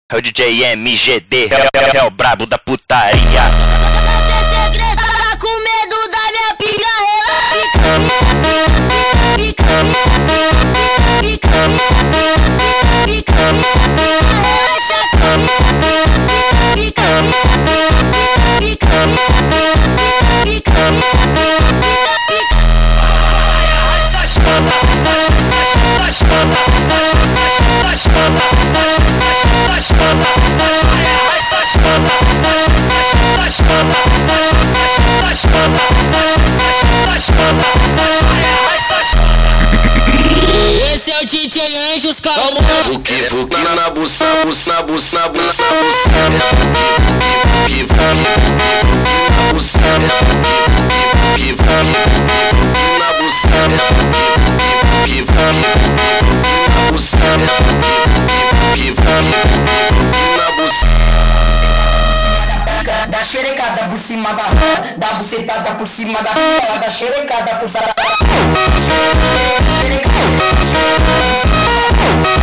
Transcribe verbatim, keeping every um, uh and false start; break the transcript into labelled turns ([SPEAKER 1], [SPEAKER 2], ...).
[SPEAKER 1] É o D J M G D, é, é, é o brabo da putaria.
[SPEAKER 2] Tá com medo da minha pica, esse é o D J Anjos, calma.
[SPEAKER 3] O que vou na na buça, buça, na buça, na buça, buça. Que vou na buça, que vou na buça, que vou na buça, que vou na buça.
[SPEAKER 4] Da xerecada por cima da roda, da bucetada por cima da pica, da xerecada por cima da